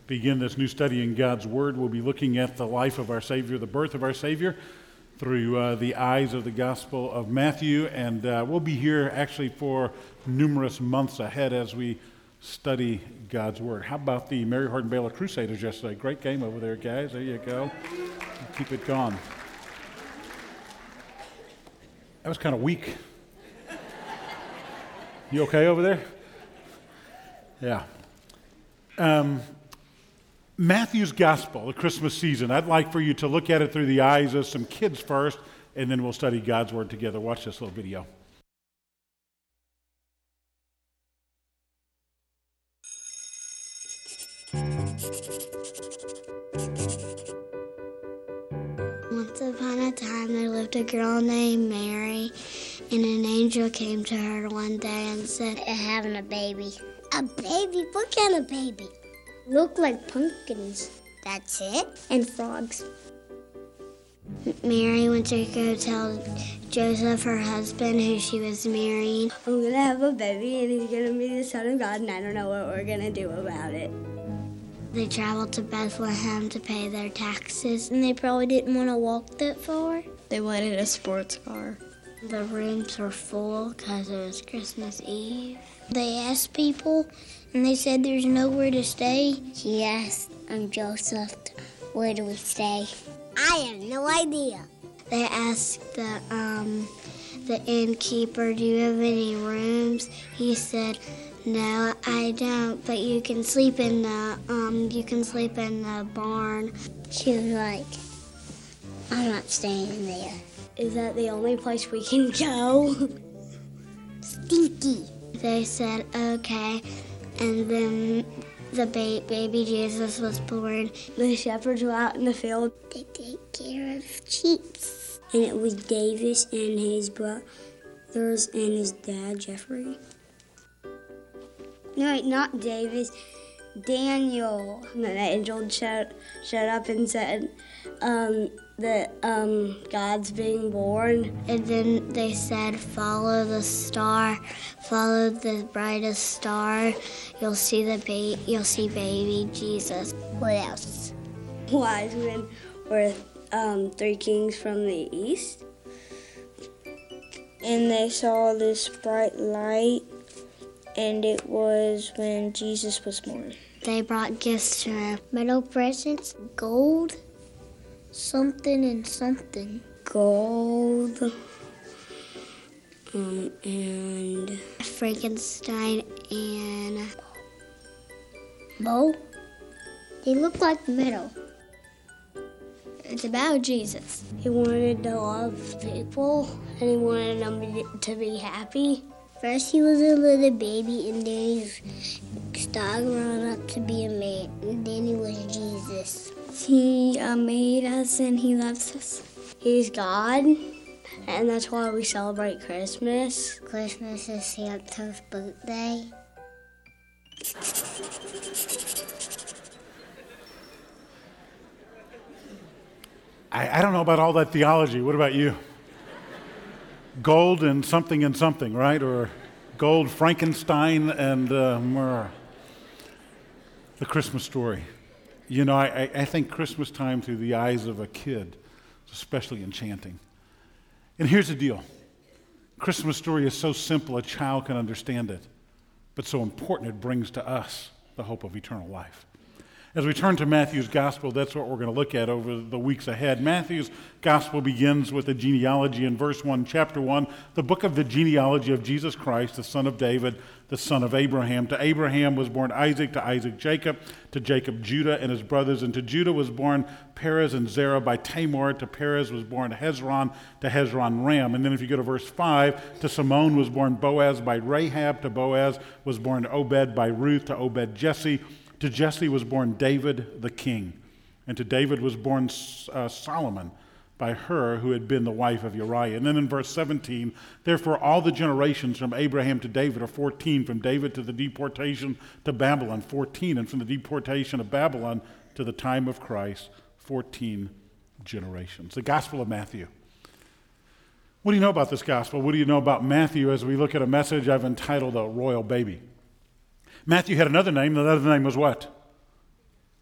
begin this new study in God's Word, we'll be looking at the life of our Savior, the birth of our Savior, through the eyes of the Gospel of Matthew. And we'll be here actually for numerous months ahead as we study God's Word. How about the Mary Hardin Baylor Crusaders yesterday? Great game over there, guys. There you go. Keep it going. That was kind of weak. You okay over there? Yeah. Matthew's Gospel, the Christmas season. I'd like for you to look at it through the eyes of some kids first, and then we'll study God's Word together. Watch this little video. Once upon a time, there lived a girl named Mary, and an angel came to her one day and said, "I'm having a baby." "A baby? What kind of baby?" "Look like pumpkins." "That's it?" "And frogs." Mary went to go tell Joseph, her husband, who she was marrying, "I'm going to have a baby, and he's going to be the Son of God, and I don't know what we're going to do about it." They traveled to Bethlehem to pay their taxes, and they probably didn't want to walk that far. They wanted a sports car. The rooms were full because it was Christmas Eve. They asked people, and they said there's nowhere to stay. She asked Joseph, "Where do we stay?" "I have no idea." They asked the innkeeper, "Do you have any rooms?" He said, "No, I don't, but you can sleep in the barn." She was like, "I'm not staying there." "Is that the only place we can go?" "Stinky." They said, "Okay," and then the baby Jesus was born. The shepherds were out in the field. They take care of sheep. And it was Davis and his brothers and his dad, Jeffrey. No, not Davis. Daniel. And then the angel showed up and said that God's being born. And then they said, "Follow the star, follow the brightest star. You'll see baby Jesus." What else? Wise men were 3 kings from the east. And they saw this bright light, and it was when Jesus was born. They brought gifts to him. Metal presents, gold, something and something. Gold, and Frankenstein and bow. They look like metal. It's about Jesus. He wanted to love people, and he wanted them to be happy. First he was a little baby, and then he started growing up to be a man, and then he was Jesus. He made us, and he loves us. He's God, and that's why we celebrate Christmas. Christmas is Santa's birthday. I don't know about all that theology. What about you? Gold and something, right? Or gold, Frankenstein, and myrrh. The Christmas story. You know, I think Christmas time through the eyes of a kid is especially enchanting. And here's the deal. Christmas story is so simple a child can understand it, but so important it brings to us the hope of eternal life. As we turn to Matthew's Gospel, that's what we're going to look at over the weeks ahead. Matthew's Gospel begins with a genealogy in verse 1, chapter 1, the book of the genealogy of Jesus Christ, the son of David, the son of Abraham. To Abraham was born Isaac, to Isaac Jacob, to Jacob Judah and his brothers, and to Judah was born Perez and Zerah. By Tamar, to Perez was born Hezron, to Hezron Ram. And then if you go to verse 5, to Simon was born Boaz by Rahab, to Boaz was born Obed by Ruth, to Obed Jesse. To Jesse was born David the king, and to David was born Solomon by her who had been the wife of Uriah. And then in verse 17, therefore all the generations from Abraham to David are 14, from David to the deportation to Babylon, 14, and from the deportation of Babylon to the time of Christ, 14 generations. The Gospel of Matthew. What do you know about this gospel? What do you know about Matthew as we look at a message I've entitled A Royal Baby? Matthew had another name. The other name was what?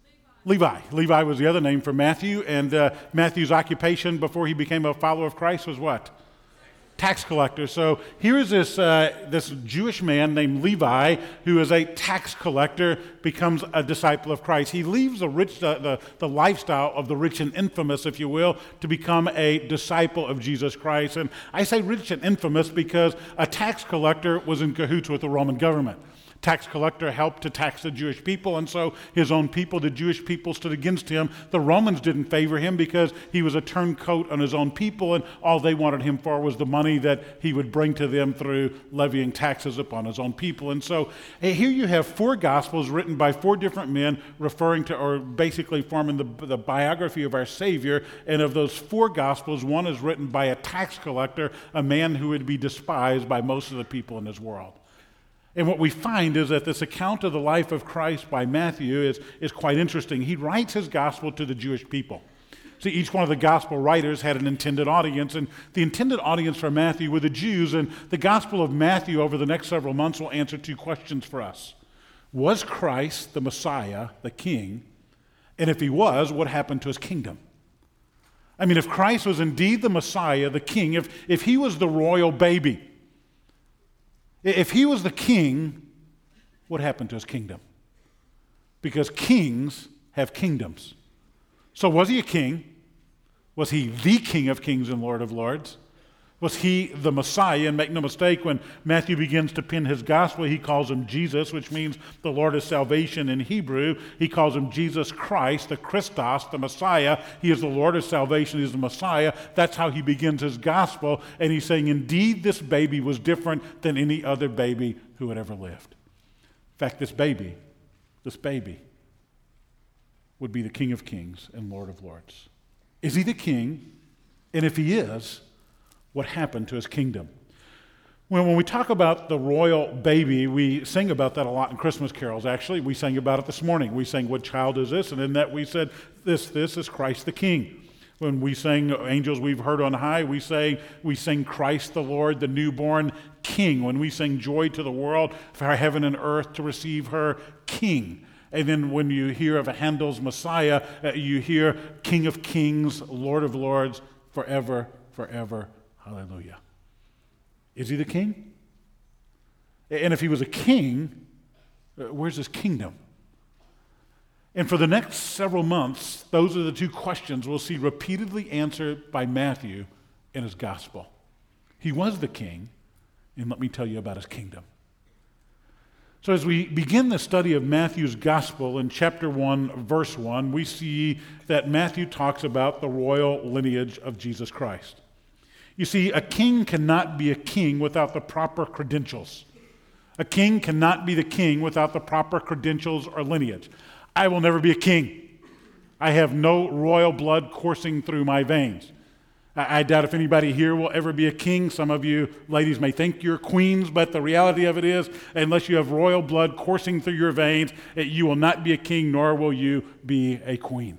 Levi. Levi was the other name for Matthew, and Matthew's occupation before he became a follower of Christ was what? Tax collector. So here is this Jewish man named Levi, who is a tax collector, becomes a disciple of Christ. He leaves the lifestyle of the rich and infamous, if you will, to become a disciple of Jesus Christ. And I say rich and infamous because a tax collector was in cahoots with the Roman government. Tax collector helped to tax the Jewish people, and so his own people, the Jewish people, stood against him. The Romans didn't favor him because he was a turncoat on his own people, and all they wanted him for was the money that he would bring to them through levying taxes upon his own people. And so here you have 4 Gospels written by 4 different men referring to, or basically forming the biography of our Savior. And of those 4 Gospels, one is written by a tax collector, a man who would be despised by most of the people in his world. And what we find is that this account of the life of Christ by Matthew is quite interesting. He writes his gospel to the Jewish people. See, each one of the gospel writers had an intended audience, and the intended audience for Matthew were the Jews, and the Gospel of Matthew over the next several months will answer 2 questions for us. Was Christ the Messiah, the King? And if he was, what happened to his kingdom? I mean, if Christ was indeed the Messiah, the King, if he was the royal baby, if he was the king, what happened to his kingdom? Because kings have kingdoms. So was he a king? Was he the King of Kings and Lord of Lords? Was he the Messiah? And make no mistake, when Matthew begins to pen his gospel, he calls him Jesus, which means the Lord of salvation in Hebrew. He calls him Jesus Christ, the Christos, the Messiah. He is the Lord of salvation. He is the Messiah. That's how he begins his gospel. And he's saying, indeed, this baby was different than any other baby who had ever lived. In fact, this baby would be the King of Kings and Lord of Lords. Is he the king? And if he is, what happened to his kingdom? When we talk about the royal baby, we sing about that a lot in Christmas carols, actually. We sang about it this morning. We sang, "What child is this?" And in that we said, this is Christ the King. When we sang "Angels We've Heard on High," we sing Christ the Lord, the newborn King. When we sing "Joy to the World," for heaven and earth to receive her King. And then when you hear of Handel's Messiah, you hear King of Kings, Lord of Lords, forever, forever. Hallelujah. Is he the king? And if he was a king, where's his kingdom? And for the next several months, those are the 2 questions we'll see repeatedly answered by Matthew in his gospel. He was the king, and let me tell you about his kingdom. So as we begin the study of Matthew's gospel in chapter 1, verse 1, we see that Matthew talks about the royal lineage of Jesus Christ. You see, a king cannot be a king without the proper credentials. A king cannot be the king without the proper credentials or lineage. I will never be a king. I have no royal blood coursing through my veins. I doubt if anybody here will ever be a king. Some of you ladies may think you're queens, but the reality of it is, unless you have royal blood coursing through your veins, you will not be a king, nor will you be a queen.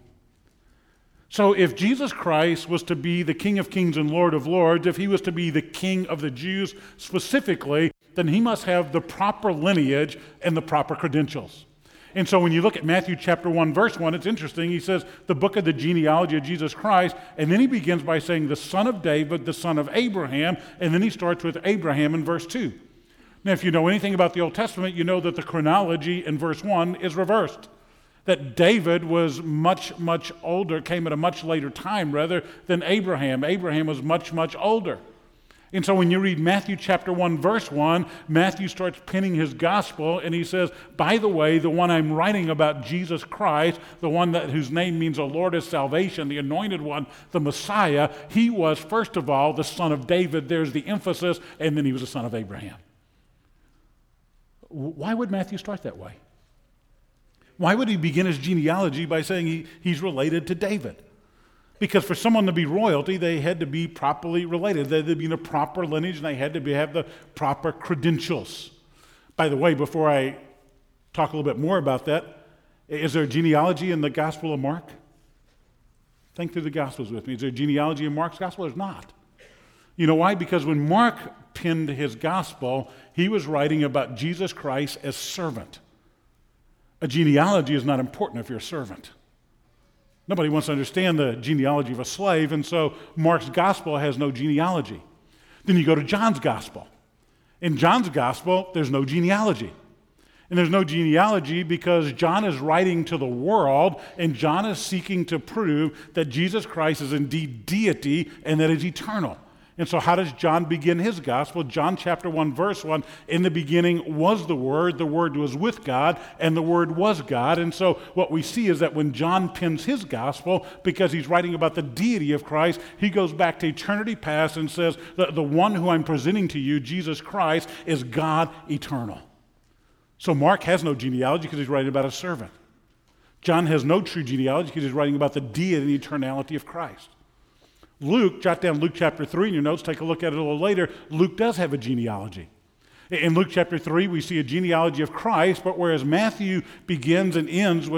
So if Jesus Christ was to be the King of Kings and Lord of Lords, if he was to be the King of the Jews specifically, then he must have the proper lineage and the proper credentials. And so when you look at Matthew chapter 1, verse 1, it's interesting. He says the book of the genealogy of Jesus Christ, and then he begins by saying the son of David, the son of Abraham, and then he starts with Abraham in verse 2. Now, if you know anything about the Old Testament, you know that the chronology in verse 1 is reversed. That David was much, much older, came at a much later time rather than Abraham. Abraham was much, much older. And so when you read Matthew chapter 1, verse 1, Matthew starts penning his gospel, and he says, by the way, the one I'm writing about, Jesus Christ, the one whose name means the Lord is salvation, the anointed one, the Messiah, he was, first of all, the son of David. There's the emphasis, and then he was the son of Abraham. Why would Matthew start that way? Why would he begin his genealogy by saying he's related to David? Because for someone to be royalty, they had to be properly related. They had to be in a proper lineage, and they had to have the proper credentials. By the way, before I talk a little bit more about that, is there a genealogy in the Gospel of Mark? Think through the Gospels with me. Is there a genealogy in Mark's Gospel? There's not. You know why? Because when Mark penned his Gospel, he was writing about Jesus Christ as servant. A genealogy is not important if you're a servant. Nobody wants to understand the genealogy of a slave, and so Mark's gospel has no genealogy. Then you go to John's gospel. In John's gospel, there's no genealogy. And there's no genealogy because John is writing to the world, and John is seeking to prove that Jesus Christ is indeed deity and that is eternal. And so how does John begin his gospel? John chapter 1, verse 1, in the beginning was the Word was with God, and the Word was God. And so what we see is that when John pens his gospel, because he's writing about the deity of Christ, he goes back to eternity past and says, the one who I'm presenting to you, Jesus Christ, is God eternal. So Mark has no genealogy because he's writing about a servant. John has no true genealogy because he's writing about the deity and eternality of Christ. Luke, jot down Luke chapter 3 in your notes, take a look at it a little later. Luke does have a genealogy. In Luke chapter 3, we see a genealogy of Christ, but whereas Matthew begins with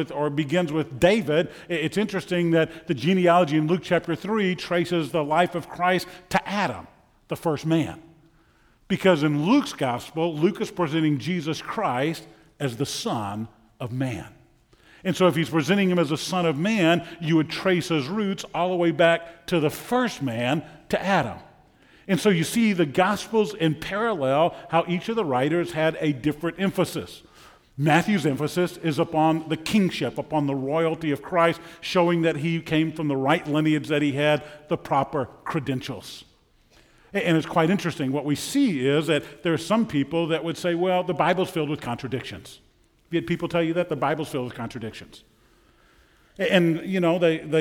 David, it's interesting that the genealogy in Luke chapter 3 traces the life of Christ to Adam, the first man. Because in Luke's gospel, Luke is presenting Jesus Christ as the Son of Man. And so if he's presenting him as a son of man, you would trace his roots all the way back to the first man, to Adam. And so you see the Gospels in parallel, how each of the writers had a different emphasis. Matthew's emphasis is upon the kingship, upon the royalty of Christ, showing that he came from the right lineage, that he had the proper credentials. And it's quite interesting. What we see is that there are some people that would say, well, the Bible's filled with contradictions. You had people tell you that the Bible's filled with contradictions. And, you know,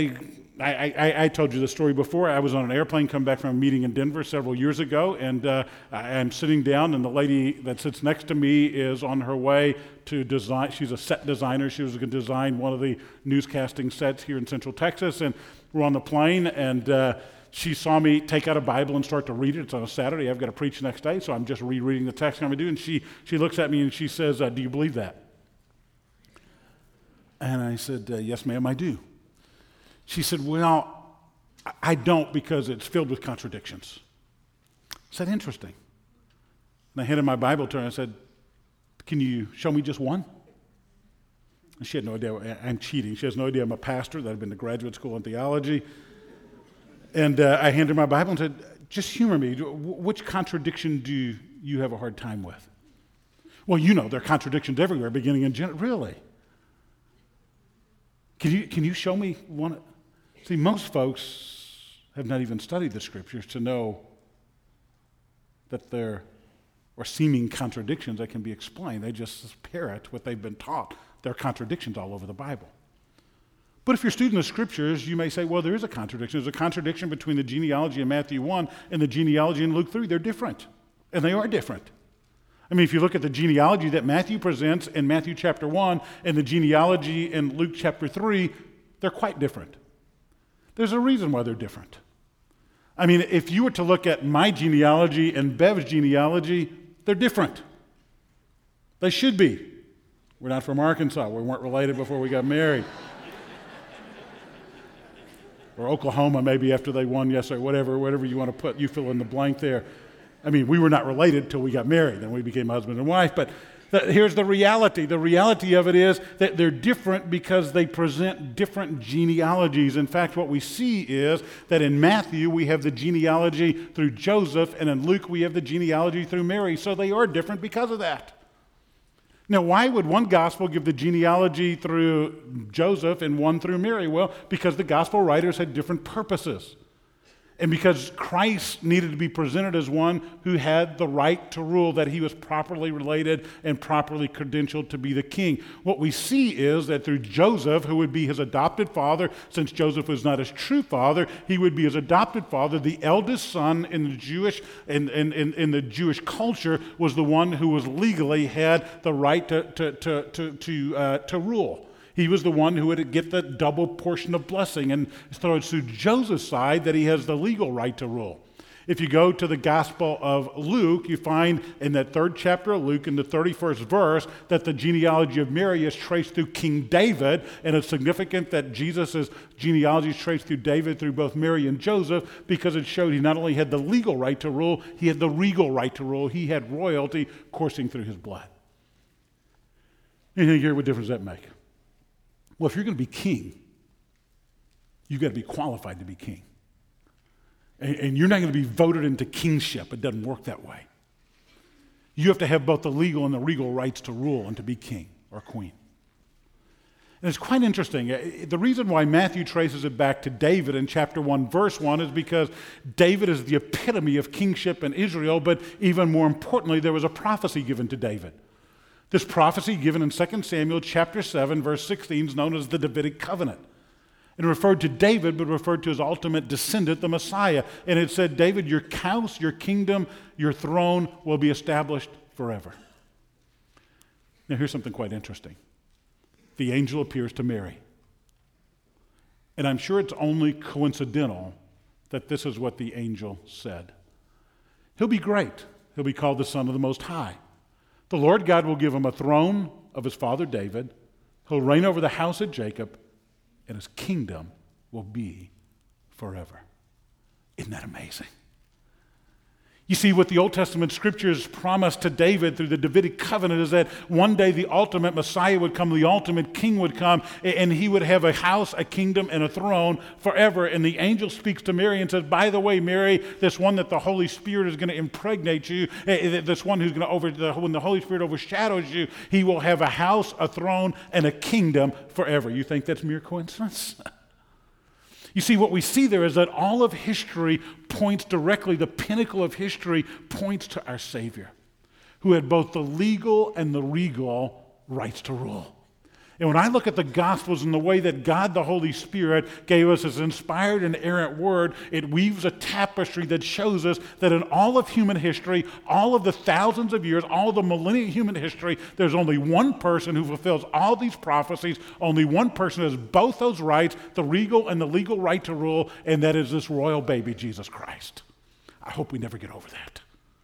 I told you the story before. I was on an airplane coming back from a meeting in Denver several years ago, and I'm sitting down, and the lady that sits next to me is on her way to design. She's a set designer. She was going to design one of the newscasting sets here in Central Texas, and we're on the plane, and she saw me take out a Bible and start to read it. It's on a Saturday. I've got to preach next day, so I'm just rereading the text I'm going to do, and she looks at me and she says, do you believe that? And I said, yes, ma'am, I do. She said, well, I don't because it's filled with contradictions. I said, interesting. And I handed my Bible to her and I said, can you show me just one? And she had no idea. I'm cheating. She has no idea I'm a pastor, that I've been to graduate school in theology. And I handed her my Bible and said, just humor me. Which contradiction do you have a hard time with? Well, you know, there are contradictions everywhere, beginning in Genesis. Really? Can you show me one? See, most folks have not even studied the Scriptures to know that there are seeming contradictions that can be explained. They just parrot what they've been taught. There are contradictions all over the Bible. But if you're a student of Scriptures, you may say, well, there is a contradiction. There's a contradiction between the genealogy in Matthew 1 and the genealogy in Luke 3. They're different, and they are different. I mean, if you look at the genealogy that Matthew presents in Matthew chapter 1 and the genealogy in Luke chapter 3, they're quite different. There's a reason why they're different. I mean, if you were to look at my genealogy and Bev's genealogy, they're different. They should be. We're not from Arkansas. We weren't related before we got married. Or Oklahoma, maybe after they won yesterday, whatever you want to put, you fill in the blank there. I mean, we were not related till we got married, then we became husband and wife, but here's the reality. The reality of it is that they're different because they present different genealogies. In fact, what we see is that in Matthew, we have the genealogy through Joseph, and in Luke, we have the genealogy through Mary, so they are different because of that. Now, why would one gospel give the genealogy through Joseph and one through Mary? Well, because the gospel writers had different purposes. And because Christ needed to be presented as one who had the right to rule, that he was properly related and properly credentialed to be the king. What we see is that through Joseph, who would be his adopted father, since Joseph was not his true father, he would be his adopted father. The eldest son in the Jewish culture was the one who was legally had the right to rule. He was the one who would get the double portion of blessing. And so it's through Joseph's side that he has the legal right to rule. If you go to the Gospel of Luke, you find in that 3rd chapter of Luke, in the 31st verse, that the genealogy of Mary is traced through King David. And it's significant that Jesus' genealogy is traced through David, through both Mary and Joseph, because it showed he not only had the legal right to rule, he had the regal right to rule. He had royalty coursing through his blood. You think here, what difference does that make? Well, if you're going to be king, you've got to be qualified to be king. And you're not going to be voted into kingship. It doesn't work that way. You have to have both the legal and the regal rights to rule and to be king or queen. And it's quite interesting. The reason why Matthew traces it back to David in chapter 1, verse 1 is because David is the epitome of kingship in Israel, but even more importantly, there was a prophecy given to David. This prophecy given in 2 Samuel chapter 7, verse 16 is known as the Davidic covenant. It referred to David, but referred to his ultimate descendant, the Messiah. And it said, David, your house, your kingdom, your throne will be established forever. Now here's something quite interesting. The angel appears to Mary. And I'm sure it's only coincidental that this is what the angel said. He'll be great. He'll be called the Son of the Most High. The Lord God will give him a throne of his father David. He'll reign over the house of Jacob, and his kingdom will be forever. Isn't that amazing? You see, what the Old Testament scriptures promised to David through the Davidic covenant is that one day the ultimate Messiah would come, the ultimate king would come, and he would have a house, a kingdom, and a throne forever. And the angel speaks to Mary and says, by the way, Mary, this one that the Holy Spirit is going to impregnate you, this one who's going to, when the Holy Spirit overshadows you, he will have a house, a throne, and a kingdom forever. You think that's mere coincidence? You see, what we see there is that all of history points directly, the pinnacle of history points to our Savior, who had both the legal and the regal rights to rule. And when I look at the Gospels and the way that God, the Holy Spirit, gave us His inspired and inerrant Word, it weaves a tapestry that shows us that in all of human history, all of the thousands of years, all of the millennia of human history, there's only one person who fulfills all these prophecies, only one person has both those rights, the regal and the legal right to rule, and that is this royal baby, Jesus Christ. I hope we never get over that.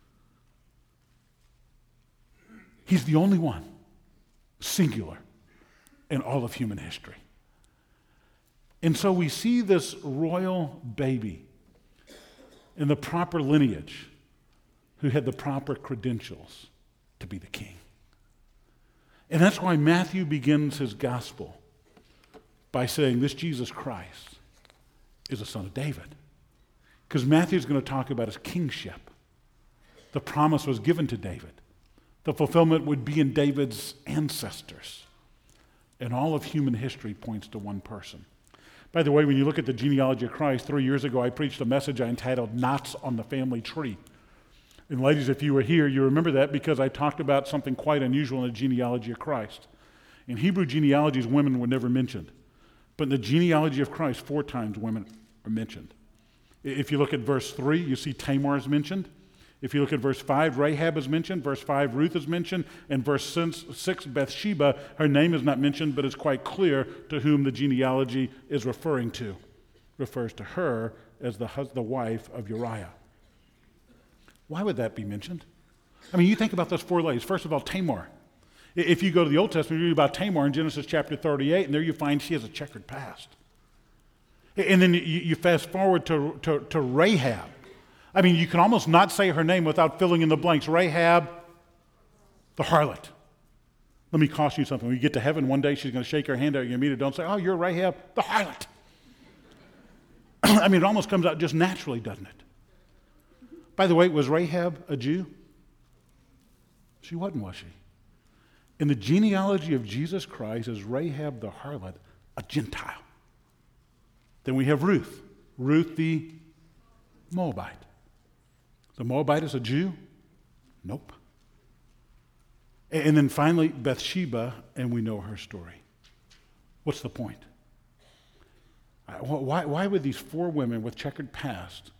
He's the only one, singular, in all of human history. And so we see this royal baby in the proper lineage who had the proper credentials to be the king. And that's why Matthew begins his gospel by saying this Jesus Christ is a son of David. Because Matthew's going to talk about his kingship. The promise was given to David. The fulfillment would be in David's ancestors. And all of human history points to one person. By the way, when you look at the genealogy of Christ, 3 years ago I preached a message I entitled Knots on the Family Tree. And ladies, if you were here, you remember that because I talked about something quite unusual in the genealogy of Christ. In Hebrew genealogies, women were never mentioned. But in the genealogy of Christ, 4 times women are mentioned. If you look at verse 3, you see Tamar is mentioned. If you look at verse 5, Rahab is mentioned. Verse 5, Ruth is mentioned. And verse 6, Bathsheba, her name is not mentioned, but it's quite clear to whom the genealogy is referring to. It refers to her as the wife of Uriah. Why would that be mentioned? I mean, you think about those 4 ladies. First of all, Tamar. If you go to the Old Testament, you read about Tamar in Genesis chapter 38, and there you find she has a checkered past. And then you fast forward to Rahab. I mean, you can almost not say her name without filling in the blanks. Rahab, the harlot. Let me caution you something. When you get to heaven one day, she's going to shake her hand out. You're going to meet her. Don't say, oh, you're Rahab, the harlot. I mean, it almost comes out just naturally, doesn't it? By the way, was Rahab a Jew? She wasn't, was she? In the genealogy of Jesus Christ, is Rahab the harlot a Gentile? Then we have Ruth. Ruth the Moabite. The Moabite is a Jew? Nope. And then finally, Bathsheba, and we know her story. What's the point? Why would these 4 women with checkered past,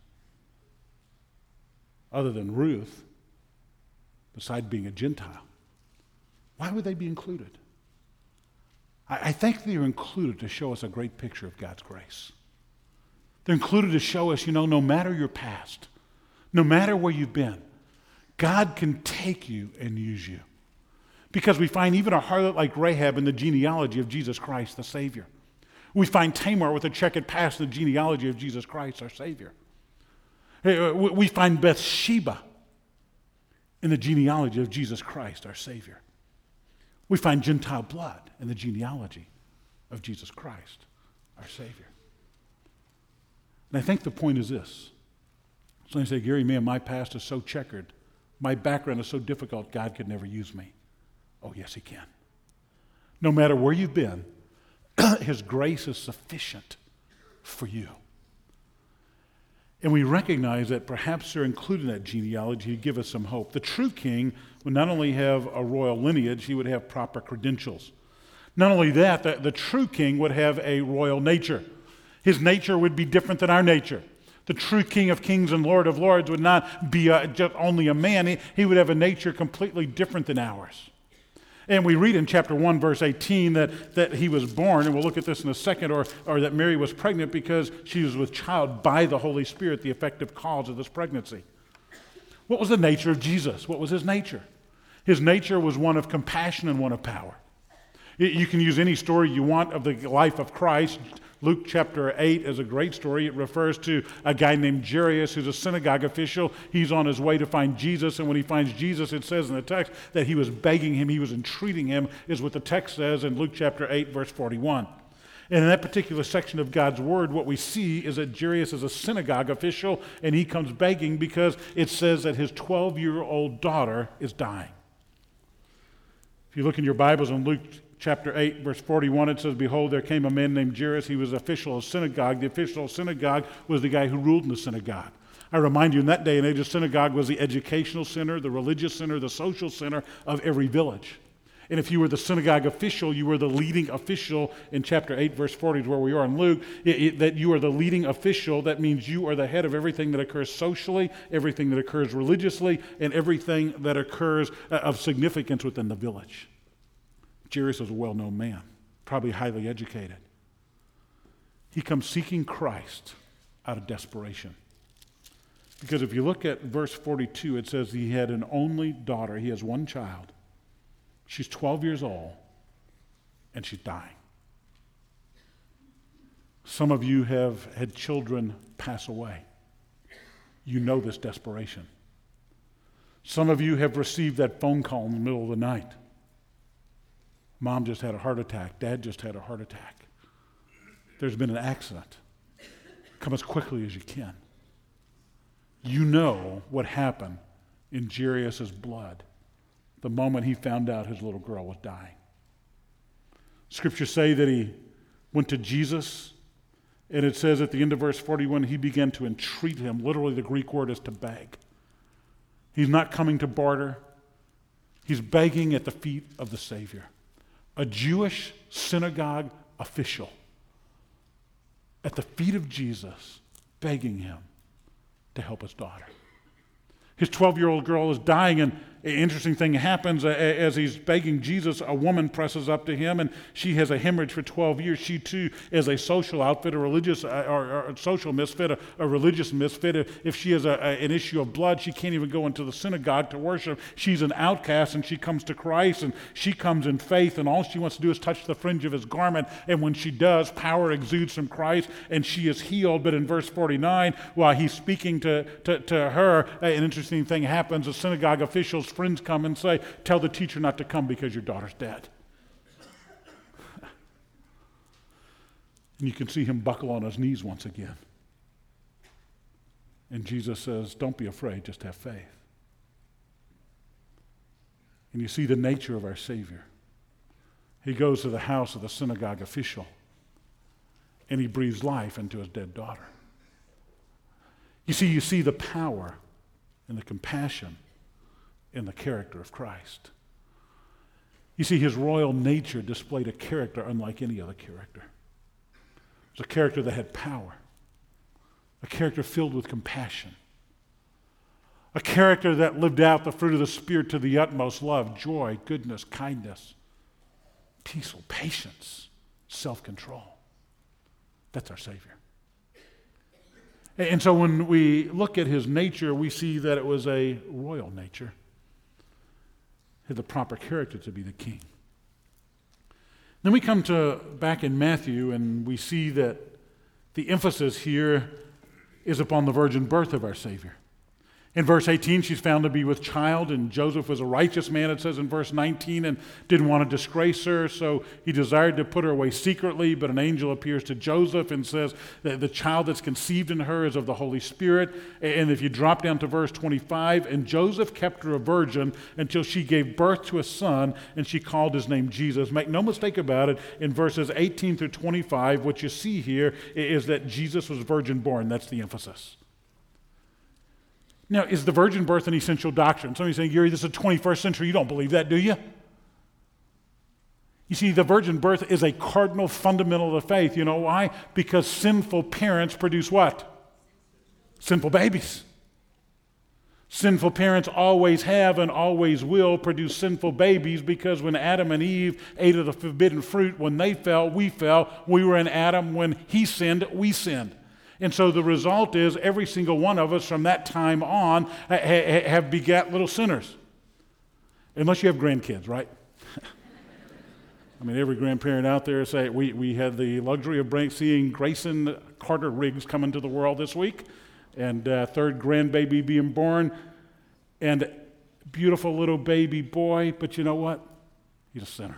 other than Ruth, besides being a Gentile, why would they be included? I think they're included to show us a great picture of God's grace. They're included to show us, no matter your past, no matter where you've been, God can take you and use you. Because we find even a harlot like Rahab in the genealogy of Jesus Christ, the Savior. We find Tamar with a checkered past in the genealogy of Jesus Christ, our Savior. We find Bathsheba in the genealogy of Jesus Christ, our Savior. We find Gentile blood in the genealogy of Jesus Christ, our Savior. And I think the point is this. So I say, Gary, man, my past is so checkered. My background is so difficult, God could never use me. Oh, yes, he can. No matter where you've been, his grace is sufficient for you. And we recognize that perhaps they're included in that genealogy to give us some hope. The true king would not only have a royal lineage, he would have proper credentials. Not only that, the true king would have a royal nature. His nature would be different than our nature. The true King of Kings and Lord of Lords would not be just only a man. He would have a nature completely different than ours. And we read in chapter 1, verse 18, that he was born, and we'll look at this in a second, or that Mary was pregnant because she was with child by the Holy Spirit, the effective cause of this pregnancy. What was the nature of Jesus? What was his nature? His nature was one of compassion and one of power. You can use any story you want of the life of Christ. Luke chapter 8 is a great story. It refers to a guy named Jairus who's a synagogue official. He's on his way to find Jesus, and when he finds Jesus, it says in the text that he was begging him, he was entreating him, is what the text says in Luke chapter 8, verse 41. And in that particular section of God's word, what we see is that Jairus is a synagogue official, and he comes begging because it says that his 12-year-old daughter is dying. If you look in your Bibles in Luke chapter 8, verse 41, it says, "Behold, there came a man named Jairus. He was official of synagogue." The official of synagogue was the guy who ruled in the synagogue. I remind you, in that day and age, a synagogue was the educational center, the religious center, the social center of every village. And if you were the synagogue official, you were the leading official. In chapter 8, verse 40 is where we are in Luke, that you are the leading official. That means you are the head of everything that occurs socially, everything that occurs religiously, and everything that occurs of significance within the village. Jairus was a well-known man, probably highly educated. He comes seeking Christ out of desperation. Because if you look at verse 42, it says he had an only daughter. He has one child. She's 12 years old, and she's dying. Some of you have had children pass away. You know this desperation. Some of you have received that phone call in the middle of the night. Mom just had a heart attack. Dad just had a heart attack. There's been an accident. Come as quickly as you can. You know what happened in Jairus' blood the moment he found out his little girl was dying. Scriptures say that he went to Jesus, and it says at the end of verse 41, he began to entreat him. Literally, the Greek word is to beg. He's not coming to barter. He's begging at the feet of the Savior. A Jewish synagogue official at the feet of Jesus, begging him to help his daughter. His 12-year-old girl is dying, and an interesting thing happens as he's begging Jesus. A woman presses up to him, and she has a hemorrhage for 12 years. She, too, is a social outfit, a religious or a social misfit, a religious misfit. If she has an issue of blood, she can't even go into the synagogue to worship. She's an outcast, and she comes to Christ, and she comes in faith, and all she wants to do is touch the fringe of his garment. And when she does, power exudes from Christ, and she is healed. But in verse 49, while he's speaking to her, an interesting thing happens. The synagogue officials friends come and say, "Tell the teacher not to come because your daughter's dead." And you can see him buckle on his knees once again. And Jesus says, "Don't be afraid, just have faith." And you see the nature of our Savior. He goes to the house of the synagogue official, and he breathes life into his dead daughter. You see the power and the compassion in the character of Christ. You see, his royal nature displayed a character unlike any other character. It was a character that had power, a character filled with compassion, a character that lived out the fruit of the Spirit to the utmost: love, joy, goodness, kindness, peaceful, patience, self-control. That's our Savior. And so when we look at his nature, we see that it was a royal nature. Had the proper character to be the king. Then we come to back in Matthew, and we see that the emphasis here is upon the virgin birth of our Savior. In verse 18, she's found to be with child, and Joseph was a righteous man, it says in verse 19, and didn't want to disgrace her, so he desired to put her away secretly, but an angel appears to Joseph and says that the child that's conceived in her is of the Holy Spirit. And if you drop down to verse 25, and Joseph kept her a virgin until she gave birth to a son, and she called his name Jesus. Make no mistake about it, in verses 18 through 25, what you see here is that Jesus was virgin born. That's the emphasis. Now, is the virgin birth an essential doctrine? Somebody's saying, Gary, this is the 21st century. You don't believe that, do you? You see, the virgin birth is a cardinal fundamental of the faith. You know why? Because sinful parents produce what? Sinful babies. Sinful parents always have and always will produce sinful babies, because when Adam and Eve ate of the forbidden fruit, when they fell, we fell. We were in Adam. When he sinned, we sinned. And so the result is every single one of us from that time on have begat little sinners. Unless you have grandkids, right? I mean, every grandparent out there say, we had the luxury of seeing Grayson Carter Riggs come into the world this week, and third grandbaby being born, and beautiful little baby boy, but you know what? He's a sinner.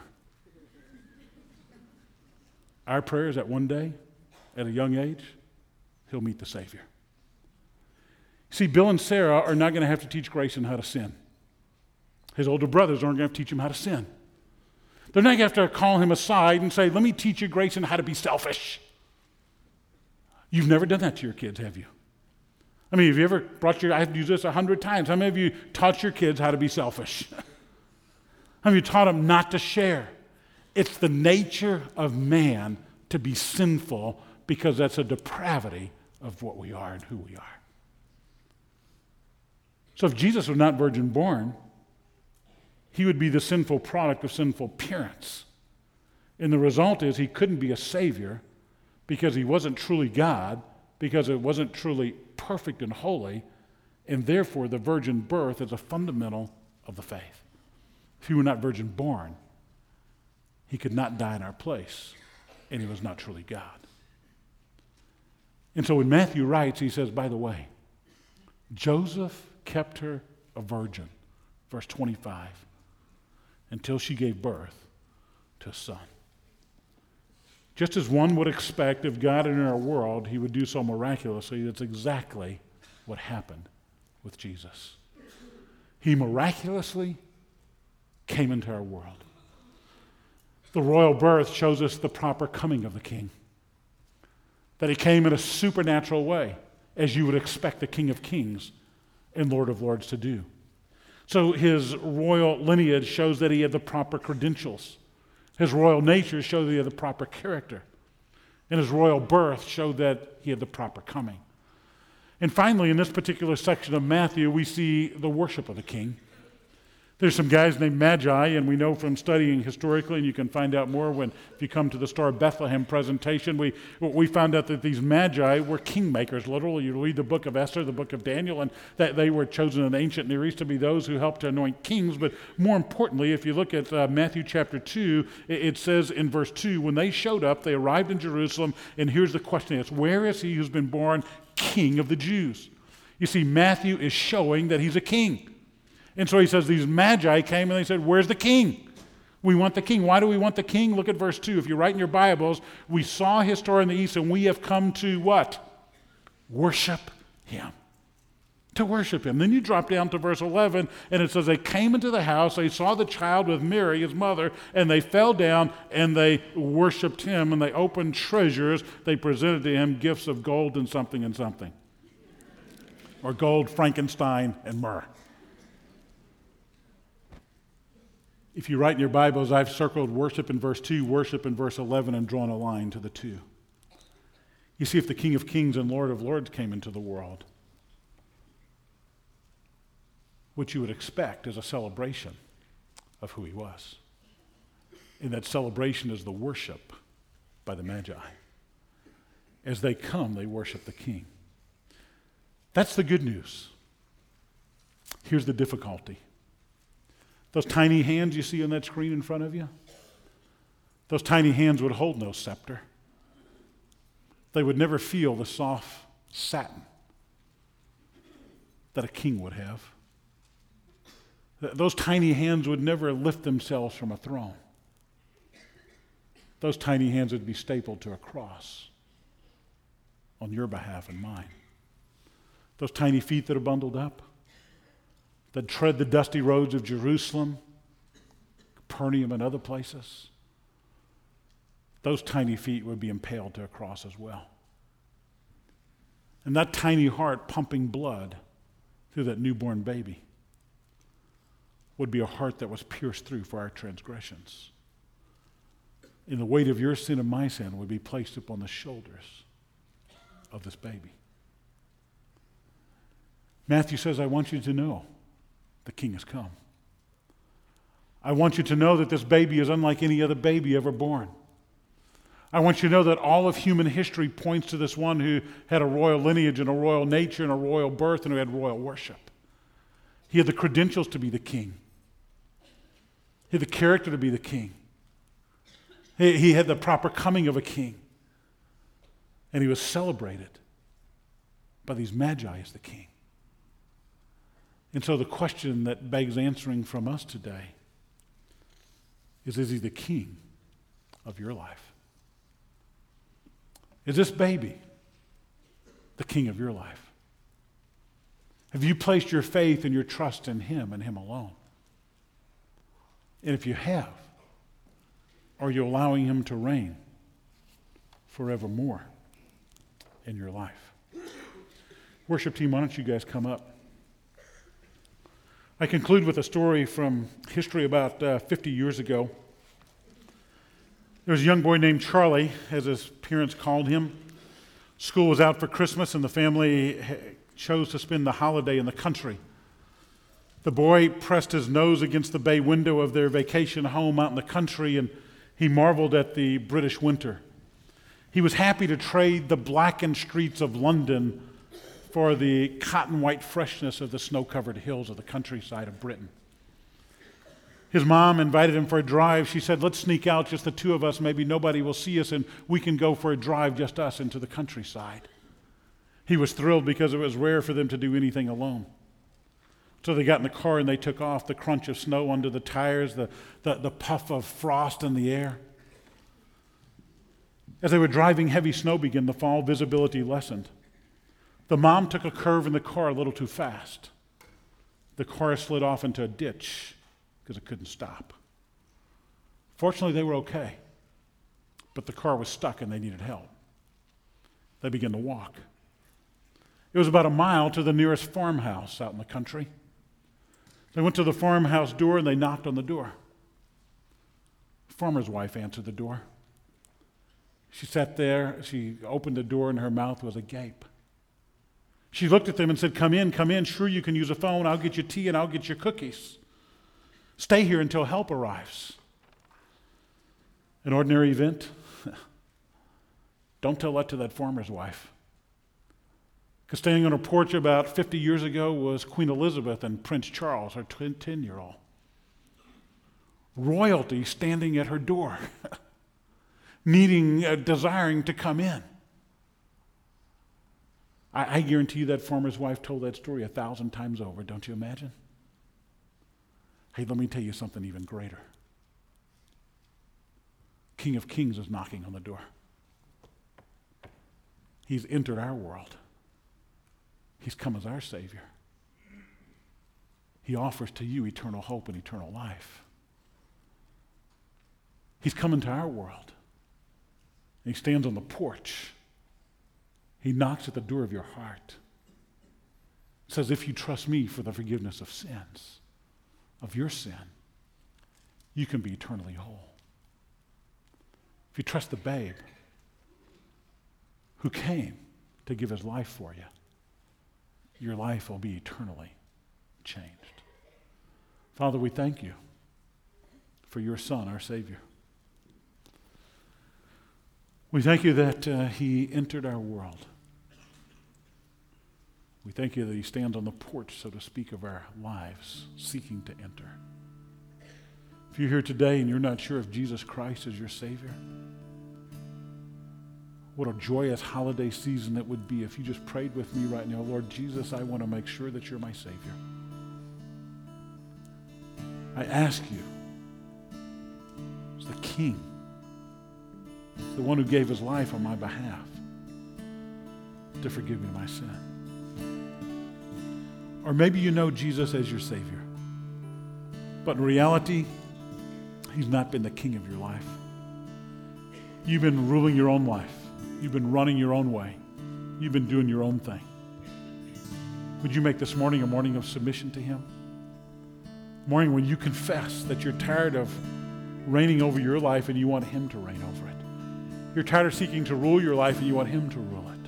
Our prayer is that one day, at a young age, he'll meet the Savior. See, Bill and Sarah are not going to have to teach Grayson how to sin. His older brothers aren't going to teach him how to sin. They're not going to have to call him aside and say, let me teach you, Grayson, how to be selfish. You've never done that to your kids, have you? I mean, have you ever I've used this 100 times. How many of you taught your kids how to be selfish? How many of you taught them not to share? It's the nature of man to be sinful, because that's a depravity of what we are and who we are. So if Jesus was not virgin born, he would be the sinful product of sinful parents. And the result is he couldn't be a Savior, because he wasn't truly God, because it wasn't truly perfect and holy, and therefore the virgin birth is a fundamental of the faith. If he were not virgin born, he could not die in our place, and he was not truly God. And so when Matthew writes, he says, by the way, Joseph kept her a virgin, verse 25, until she gave birth to a son. Just as one would expect if God entered our world, he would do so miraculously, that's exactly what happened with Jesus. He miraculously came into our world. The royal birth shows us the proper coming of the king. That he came in a supernatural way, as you would expect the King of Kings and Lord of Lords to do. So his royal lineage shows that he had the proper credentials. His royal nature showed that he had the proper character. And his royal birth showed that he had the proper coming. And finally, in this particular section of Matthew, we see the worship of the king. There's some guys named Magi, and we know from studying historically, and you can find out more if you come to the Star of Bethlehem presentation, we found out that these Magi were kingmakers. Literally, you read the book of Esther, the book of Daniel, and that they were chosen in the ancient Near East to be those who helped to anoint kings. But more importantly, if you look at Matthew chapter 2, it says in verse 2, when they showed up, they arrived in Jerusalem, and here's the question, it's, where is he who's been born King of the Jews? You see, Matthew is showing that he's a king. And so he says these Magi came and they said, where's the king? We want the king. Why do we want the king? Look at verse 2. If you write in your Bibles, we saw his star in the east, and we have come to what? Worship him. To worship him. Then you drop down to verse 11, and it says they came into the house, they saw the child with Mary, his mother, and they fell down and they worshiped him, and they opened treasures. They presented to him gifts of gold and something and something. Or gold, frankincense, and myrrh. If you write in your Bibles, I've circled worship in verse 2, worship in verse 11, and drawn a line to the two. You see, if the King of Kings and Lord of Lords came into the world, what you would expect is a celebration of who he was. And that celebration is the worship by the Magi. As they come, they worship the King. That's the good news. Here's the difficulty. Those tiny hands you see on that screen in front of you, those tiny hands would hold no scepter. They would never feel the soft satin. that a king would have. Those tiny hands would never lift themselves from a throne. Those tiny hands would be stapled to a cross on your behalf and mine. Those tiny feet that are bundled up, that tread the dusty roads of Jerusalem, Capernaum, and other places, those tiny feet would be impaled to a cross as well. And that tiny heart pumping blood through that newborn baby would be a heart that was pierced through for our transgressions. And the weight of your sin and my sin would be placed upon the shoulders of this baby. Matthew says, I want you to know the King has come. I want you to know that this baby is unlike any other baby ever born. I want you to know that all of human history points to this one who had a royal lineage and a royal nature and a royal birth and who had royal worship. He had the credentials to be the king. He had the character to be the king. He had the proper coming of a king. And he was celebrated by these magi as the king. And so the question that begs answering from us today is he the king of your life? Is this baby the king of your life? Have you placed your faith and your trust in him and him alone? And if you have, are you allowing him to reign forevermore in your life? Worship team, why don't you guys come up? I conclude with a story from history about 50 years ago. There was a young boy named Charlie, as his parents called him. School was out for Christmas, and the family chose to spend the holiday in the country. The boy pressed his nose against the bay window of their vacation home out in the country, and he marveled at the British winter. He was happy to trade the blackened streets of London for the cotton-white freshness of the snow-covered hills of the countryside of Britain. His mom invited him for a drive. She said, let's sneak out, just the two of us. Maybe nobody will see us, and we can go for a drive, just us, into the countryside. He was thrilled because it was rare for them to do anything alone. So they got in the car and they took off, the crunch of snow under the tires, the puff of frost in the air. As they were driving, heavy snow began to fall, visibility lessened. The mom took a curve in the car a little too fast. The car slid off into a ditch because it couldn't stop. Fortunately, they were okay, but the car was stuck and they needed help. They began to walk. It was about a mile to the nearest farmhouse out in the country. They went to the farmhouse door and they knocked on the door. The farmer's wife answered the door. She sat there, she opened the door and her mouth was agape. She looked at them and said, come in. Sure, you can use a phone. I'll get you tea and I'll get you cookies. Stay here until help arrives. An ordinary event? Don't tell that to that farmer's wife. Because standing on her porch about 50 years ago was Queen Elizabeth and Prince Charles, her 10-year-old. Royalty standing at her door, desiring to come in. I guarantee you that farmer's wife told that story 1,000 times over, don't you imagine? Hey, let me tell you something even greater. King of Kings is knocking on the door. He's entered our world. He's come as our Savior. He offers to you eternal hope and eternal life. He's come into our world. He stands on the porch. He knocks at the door of your heart. Says, if you trust me for the forgiveness of sins, of your sin, you can be eternally whole. If you trust the babe who came to give his life for you, your life will be eternally changed. Father, we thank you for your Son, our Savior. We thank you that he entered our world. We thank you that he stands on the porch, so to speak, of our lives, seeking to enter. If you're here today and you're not sure if Jesus Christ is your Savior, What a joyous holiday season it would be if you just prayed with me right now. Lord Jesus, I want to make sure that you're my Savior. I ask you, as the King, as the one who gave his life on my behalf, to forgive me my sin. Or maybe you know Jesus as your Savior, but in reality, he's not been the king of your life. You've been ruling your own life. You've been running your own way. You've been doing your own thing. Would you make this morning a morning of submission to him? A morning when you confess that you're tired of reigning over your life and you want him to reign over it. You're tired of seeking to rule your life and you want him to rule it.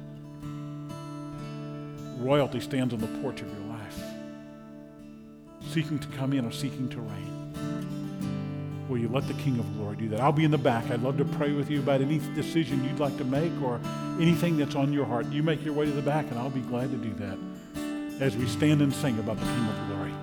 Royalty stands on the porch of your life, seeking to come in or seeking to reign. Will you let the King of Glory do that? I'll be in the back. I'd love to pray with you about any decision you'd like to make or anything that's on your heart. You make your way to the back, and I'll be glad to do that as we stand and sing about the King of Glory.